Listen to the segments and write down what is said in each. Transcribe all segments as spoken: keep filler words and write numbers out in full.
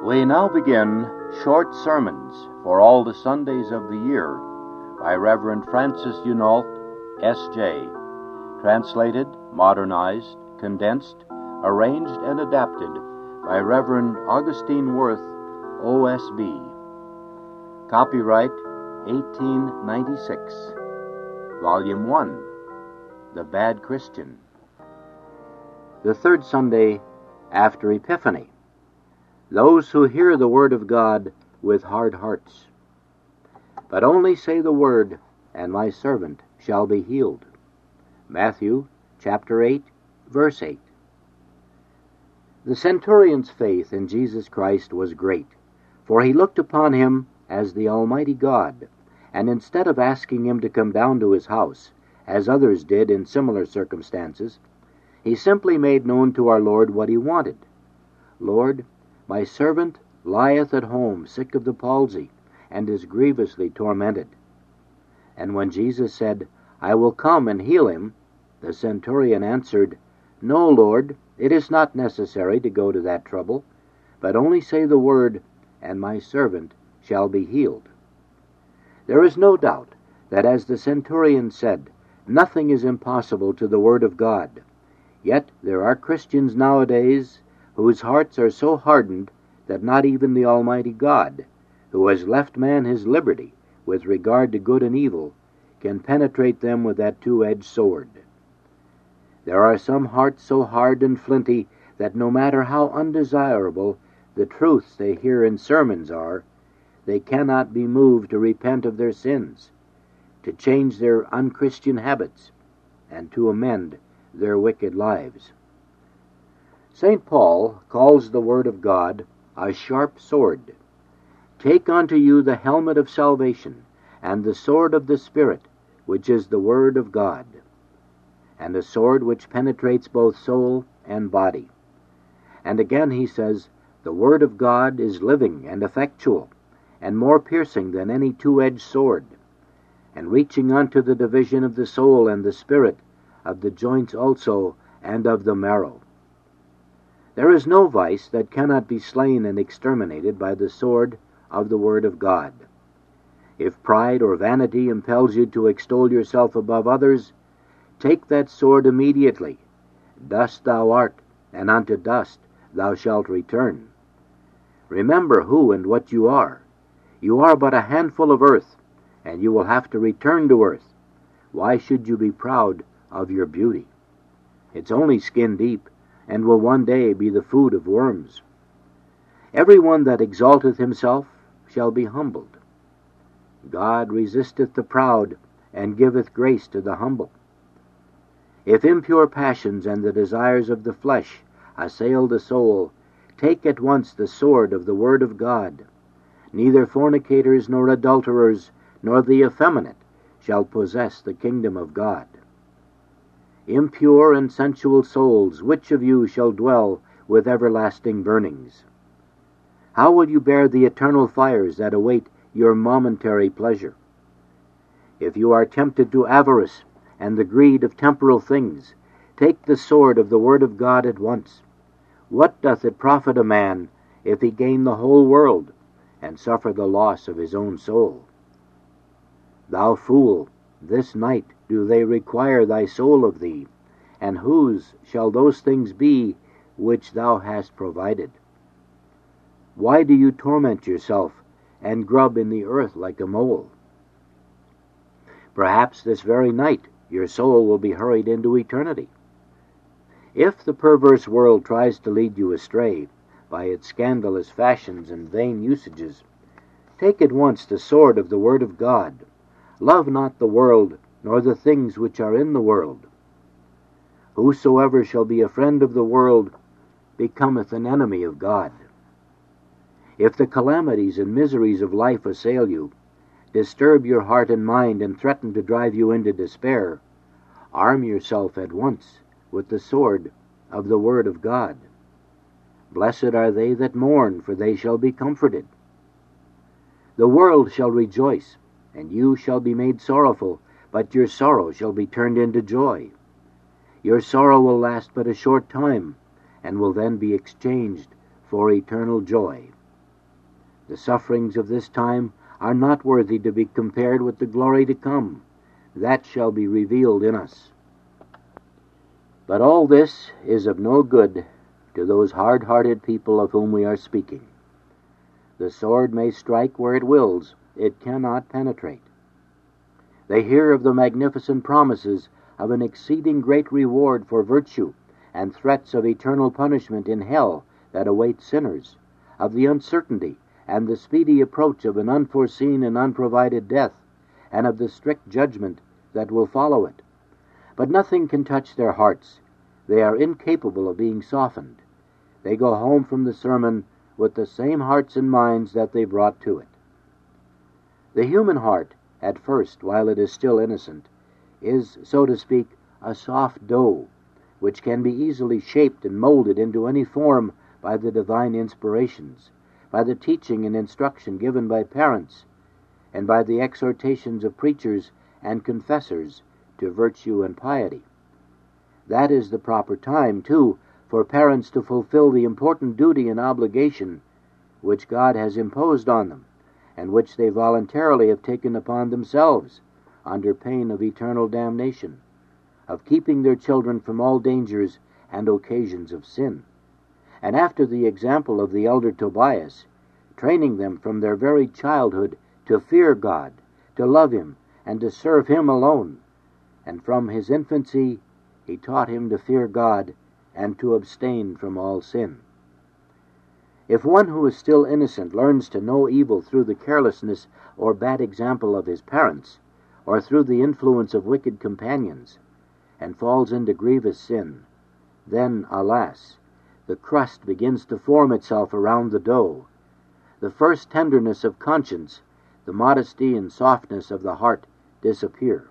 We now begin Short Sermons for All the Sundays of the Year by Reverend Francis Hunault, S J Translated, modernized, condensed, arranged, and adapted by Reverend Augustine Worth, O S B. Copyright eighteen ninety-six. Volume one, The Bad Christian. The third Sunday after Epiphany. Those who hear the word of God with hard hearts. But only say the word, and my servant shall be healed. Matthew chapter eight, verse eight. The centurion's faith in Jesus Christ was great, for he looked upon him as the Almighty God, and instead of asking him to come down to his house, as others did in similar circumstances, he simply made known to our Lord what he wanted. Lord, my servant lieth at home, sick of the palsy, and is grievously tormented. And when Jesus said, I will come and heal him, the centurion answered, No, Lord, it is not necessary to go to that trouble, but only say the word, and my servant shall be healed. There is no doubt that, as the centurion said, nothing is impossible to the word of God. Yet there are Christians nowadays whose hearts are so hardened that not even the Almighty God, who has left man his liberty with regard to good and evil, can penetrate them with that two-edged sword. There are some hearts so hard and flinty that no matter how undesirable the truths they hear in sermons are, they cannot be moved to repent of their sins, to change their unchristian habits, and to amend their wicked lives. Saint Paul calls the word of God a sharp sword. Take unto you the helmet of salvation, and the sword of the Spirit, which is the word of God, and a sword which penetrates both soul and body. And again he says, the word of God is living and effectual, and more piercing than any two-edged sword, and reaching unto the division of the soul and the spirit, of the joints also, and of the marrow. There is no vice that cannot be slain and exterminated by the sword of the word of God. If pride or vanity impels you to extol yourself above others, take that sword immediately. Dust thou art, and unto dust thou shalt return. Remember who and what you are. You are but a handful of earth, and you will have to return to earth. Why should you be proud of your beauty? It's only skin deep, and will one day be the food of worms. Every one that exalteth himself shall be humbled. God resisteth the proud, and giveth grace to the humble. If impure passions and the desires of the flesh assail the soul, take at once the sword of the word of God. Neither fornicators nor adulterers nor the effeminate shall possess the kingdom of God. Impure and sensual souls, which of you shall dwell with everlasting burnings? How will you bear the eternal fires that await your momentary pleasure? If you are tempted to avarice and the greed of temporal things, take the sword of the word of God at once. What doth it profit a man if he gain the whole world and suffer the loss of his own soul? Thou fool, this night do they require thy soul of thee, and whose shall those things be which thou hast provided? Why do you torment yourself and grub in the earth like a mole? Perhaps this very night your soul will be hurried into eternity. If the perverse world tries to lead you astray by its scandalous fashions and vain usages, take at once the sword of the word of God. Love not the world, nor the things which are in the world. Whosoever shall be a friend of the world becometh an enemy of God. If the calamities and miseries of life assail you, disturb your heart and mind, and threaten to drive you into despair, arm yourself at once with the sword of the word of God. Blessed are they that mourn, for they shall be comforted. The world shall rejoice, and you shall be made sorrowful, but your sorrow shall be turned into joy. Your sorrow will last but a short time, and will then be exchanged for eternal joy. The sufferings of this time are not worthy to be compared with the glory to come. That shall be revealed in us. But all this is of no good to those hard-hearted people of whom we are speaking. The sword may strike where it wills, it cannot penetrate. They hear of the magnificent promises of an exceeding great reward for virtue, and threats of eternal punishment in hell that await sinners, of the uncertainty and the speedy approach of an unforeseen and unprovided death, and of the strict judgment that will follow it. But nothing can touch their hearts. They are incapable of being softened. They go home from the sermon with the same hearts and minds that they brought to it. The human heart, at first, while it is still innocent, is, so to speak, a soft dough, which can be easily shaped and molded into any form by the divine inspirations, by the teaching and instruction given by parents, and by the exhortations of preachers and confessors to virtue and piety. That is the proper time, too, for parents to fulfill the important duty and obligation which God has imposed on them, and which they voluntarily have taken upon themselves, under pain of eternal damnation, of keeping their children from all dangers and occasions of sin, and after the example of the elder Tobias, training them from their very childhood to fear God, to love Him, and to serve Him alone. And from his infancy he taught him to fear God and to abstain from all sin. If one who is still innocent learns to know evil through the carelessness or bad example of his parents, or through the influence of wicked companions, and falls into grievous sin, then, alas, the crust begins to form itself around the dough. The first tenderness of conscience, the modesty and softness of the heart disappear.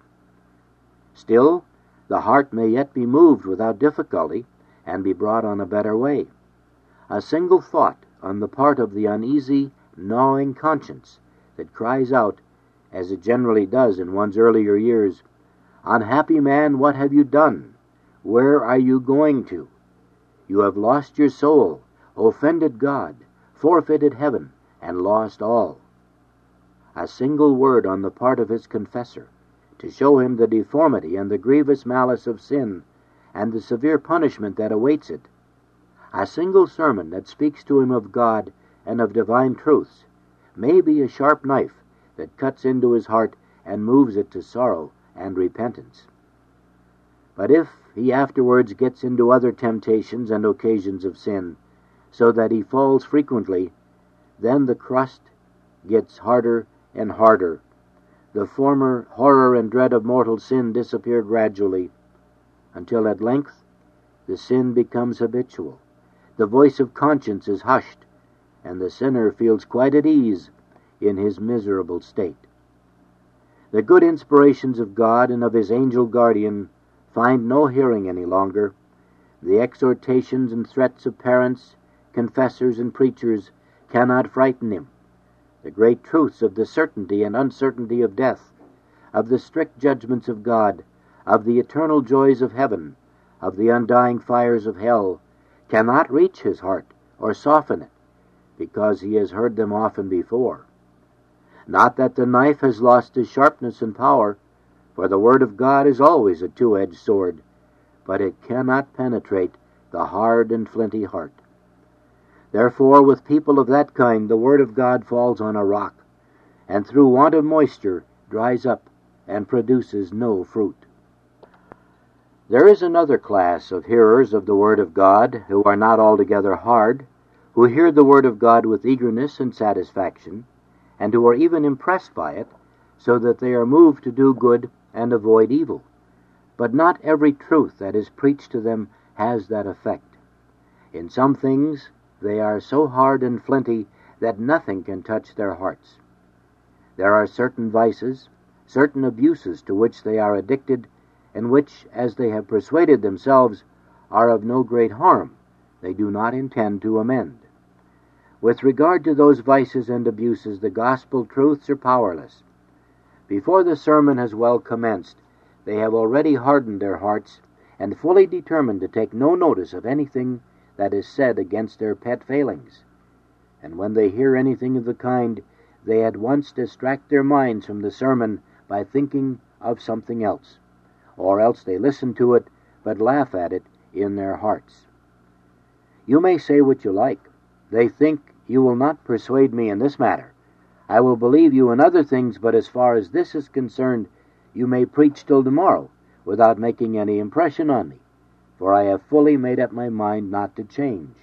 Still, the heart may yet be moved without difficulty and be brought on a better way. A single thought on the part of the uneasy, gnawing conscience that cries out, as it generally does in one's earlier years, "Unhappy man, what have you done? Where are you going to? You have lost your soul, offended God, forfeited heaven, and lost all." A single word on the part of his confessor, to show him the deformity and the grievous malice of sin, and the severe punishment that awaits it. A single sermon that speaks to him of God and of divine truths may be a sharp knife that cuts into his heart and moves it to sorrow and repentance. But if he afterwards gets into other temptations and occasions of sin, so that he falls frequently, then the crust gets harder and harder. The former horror and dread of mortal sin disappear gradually, until at length the sin becomes habitual. The voice of conscience is hushed, and the sinner feels quite at ease in his miserable state. The good inspirations of God and of His angel guardian find no hearing any longer. The exhortations and threats of parents, confessors, and preachers cannot frighten him. The great truths of the certainty and uncertainty of death, of the strict judgments of God, of the eternal joys of heaven, of the undying fires of hell, cannot reach his heart or soften it, because he has heard them often before. Not that the knife has lost its sharpness and power, for the Word of God is always a two-edged sword, but it cannot penetrate the hard and flinty heart. Therefore, with people of that kind, the Word of God falls on a rock, and through want of moisture dries up and produces no fruit. There is another class of hearers of the Word of God who are not altogether hard, who hear the Word of God with eagerness and satisfaction, and who are even impressed by it, so that they are moved to do good and avoid evil. But not every truth that is preached to them has that effect. In some things they are so hard and flinty that nothing can touch their hearts. There are certain vices, certain abuses to which they are addicted, and which, as they have persuaded themselves, are of no great harm, they do not intend to amend. With regard to those vices and abuses, the gospel truths are powerless. Before the sermon has well commenced, they have already hardened their hearts and fully determined to take no notice of anything that is said against their pet failings. and when they hear anything of the kind, they at once distract their minds from the sermon by thinking of something else, or else they listen to it but laugh at it in their hearts. You may say what you like. They think you will not persuade me in this matter. I will believe you in other things, but as far as this is concerned, you may preach till tomorrow without making any impression on me, for I have fully made up my mind not to change.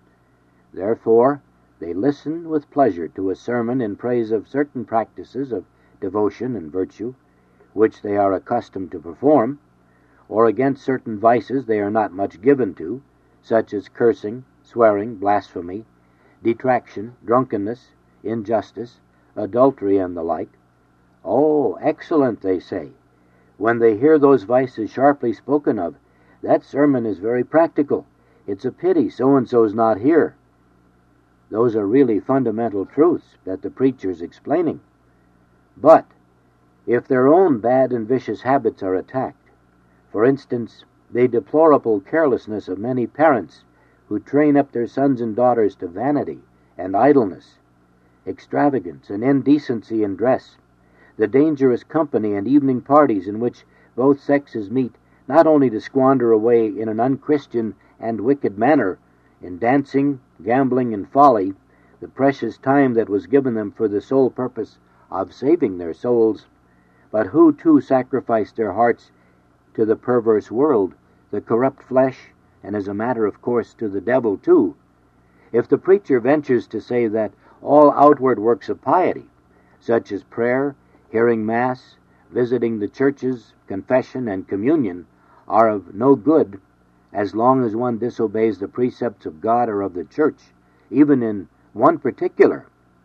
Therefore, they listen with pleasure to a sermon in praise of certain practices of devotion and virtue, which they are accustomed to perform, or against certain vices they are not much given to, such as cursing, swearing, blasphemy, detraction, drunkenness, injustice, adultery, and the like. Oh, excellent, they say. When they hear those vices sharply spoken of, that sermon is very practical. It's a pity so-and-so's not here. Those are really fundamental truths that the preacher's explaining. But if their own bad and vicious habits are attacked, for instance, the deplorable carelessness of many parents who train up their sons and daughters to vanity and idleness, extravagance and indecency in dress, the dangerous company and evening parties in which both sexes meet not only to squander away in an unchristian and wicked manner, in dancing, gambling, and folly, the precious time that was given them for the sole purpose of saving their souls, but who too sacrifice their hearts to the perverse world, the corrupt flesh, and as a matter of course to the devil too. If the preacher ventures to say that all outward works of piety, such as prayer, hearing Mass, visiting the churches, confession, and communion, are of no good as long as one disobeys the precepts of God or of the church, even in one particular,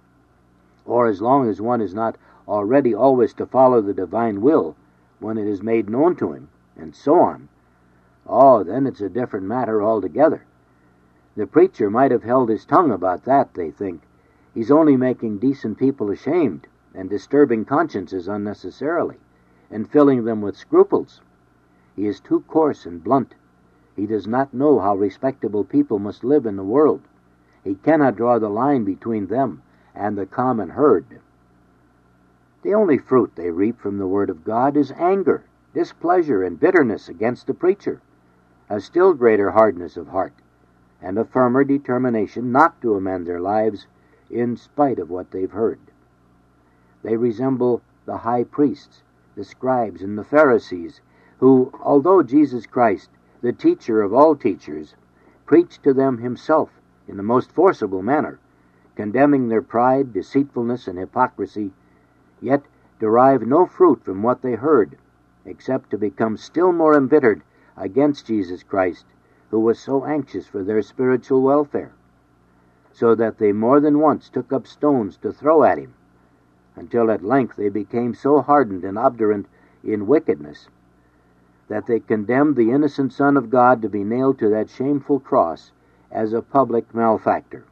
or as long as one is not already always to follow the divine will when it is made known to him, and so on, oh, then it's a different matter altogether. The preacher might have held his tongue about that, they think. He's only making decent people ashamed and disturbing consciences unnecessarily, and filling them with scruples. He is too coarse and blunt. He does not know how respectable people must live in the world. He cannot draw the line between them and the common herd. The only fruit they reap from the Word of God is anger, displeasure, and bitterness against the preacher, a still greater hardness of heart, and a firmer determination not to amend their lives in spite of what they've heard. They resemble the high priests, the scribes, and the Pharisees, who, although Jesus Christ, the teacher of all teachers, preached to them himself in the most forcible manner, condemning their pride, deceitfulness, and hypocrisy, yet derive no fruit from what they heard, except to become still more embittered against Jesus Christ, who was so anxious for their spiritual welfare, so that they more than once took up stones to throw at him, until at length they became so hardened and obdurate in wickedness that they condemned the innocent Son of God to be nailed to that shameful cross as a public malefactor.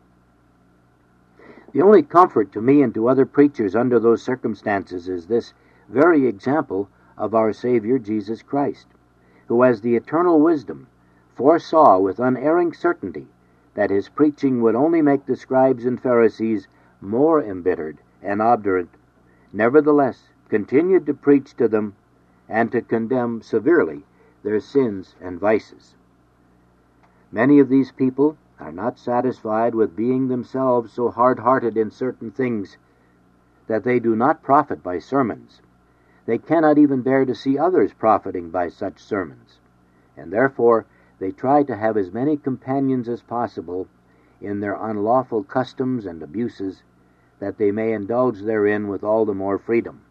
The only comfort to me and to other preachers under those circumstances is this very example of our Savior Jesus Christ, who as the eternal wisdom foresaw with unerring certainty that his preaching would only make the scribes and Pharisees more embittered and obdurate, nevertheless continued to preach to them and to condemn severely their sins and vices. Many of these people are not satisfied with being themselves so hard-hearted in certain things that they do not profit by sermons. They cannot even bear to see others profiting by such sermons, and therefore they try to have as many companions as possible in their unlawful customs and abuses, that they may indulge therein with all the more freedom.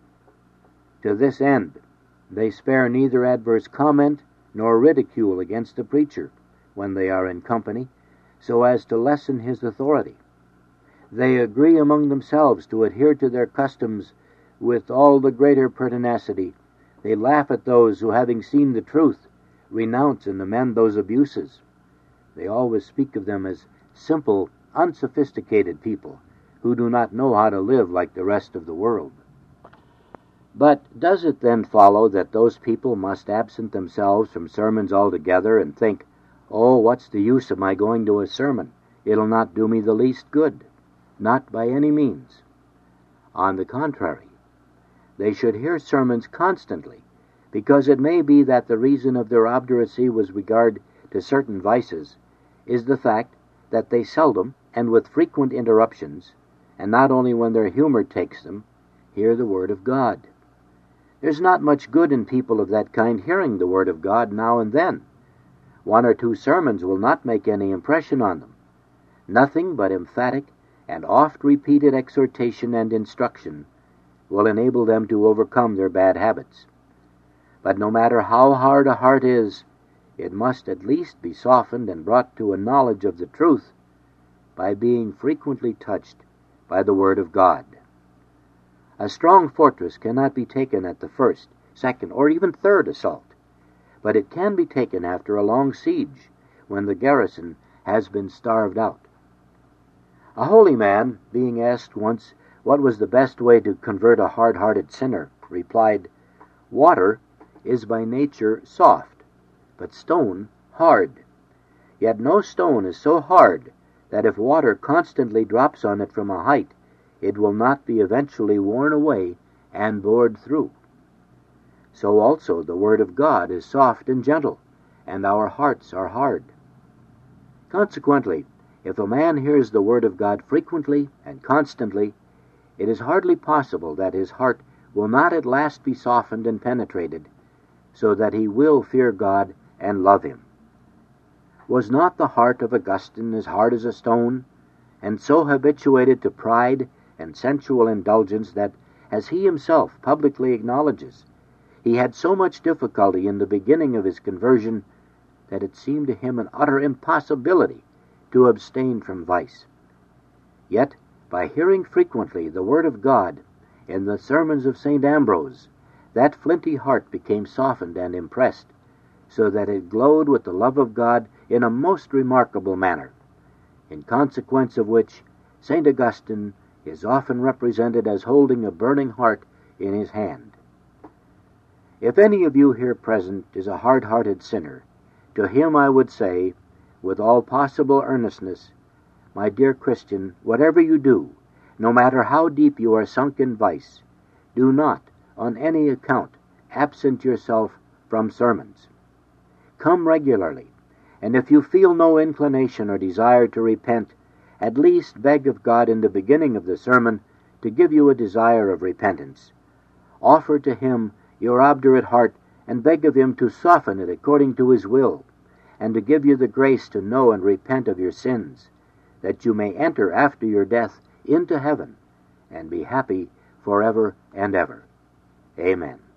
To this end, they spare neither adverse comment nor ridicule against the preacher when they are in company, so as to lessen his authority. They agree among themselves to adhere to their customs with all the greater pertinacity. They laugh at those who, having seen the truth, renounce and amend those abuses. They always speak of them as simple, unsophisticated people who do not know how to live like the rest of the world. But does it then follow that those people must absent themselves from sermons altogether and think, oh, what's the use of my going to a sermon? it'll not do me the least good, not by any means. On the contrary, they should hear sermons constantly, because it may be that the reason of their obduracy with regard to certain vices is the fact that they seldom, and with frequent interruptions, and not only when their humor takes them, hear the Word of God. There's not much good in people of that kind hearing the Word of God now and then. One or two sermons will not make any impression on them. Nothing but emphatic and oft-repeated exhortation and instruction will enable them to overcome their bad habits. But no matter how hard a heart is, it must at least be softened and brought to a knowledge of the truth by being frequently touched by the Word of God. A strong fortress cannot be taken at the first, second, or even third assault, but it can be taken after a long siege, when the garrison has been starved out. A holy man, being asked once what was the best way to convert a hard-hearted sinner, replied, "Water is by nature soft, but stone hard. Yet no stone is so hard that if water constantly drops on it from a height, it will not be eventually worn away and bored through. So also the Word of God is soft and gentle, and our hearts are hard. Consequently, if a man hears the Word of God frequently and constantly, it is hardly possible that his heart will not at last be softened and penetrated, so that he will fear God and love Him. Was not the heart of Augustine as hard as a stone, and so habituated to pride and sensual indulgence that, as he himself publicly acknowledges, he had so much difficulty in the beginning of his conversion that it seemed to him an utter impossibility to abstain from vice? Yet, by hearing frequently the Word of God in the sermons of Saint Ambrose, that flinty heart became softened and impressed, so that it glowed with the love of God in a most remarkable manner, in consequence of which Saint Augustine is often represented as holding a burning heart in his hand. If any of you here present is a hard-hearted sinner, to him I would say, with all possible earnestness, my dear Christian, whatever you do, no matter how deep you are sunk in vice, do not, on any account, absent yourself from sermons. Come regularly, and if you feel no inclination or desire to repent, at least beg of God in the beginning of the sermon to give you a desire of repentance. Offer to Him your obdurate heart, and beg of Him to soften it according to His will, and to give you the grace to know and repent of your sins, that you may enter after your death into heaven, and be happy forever and ever. Amen.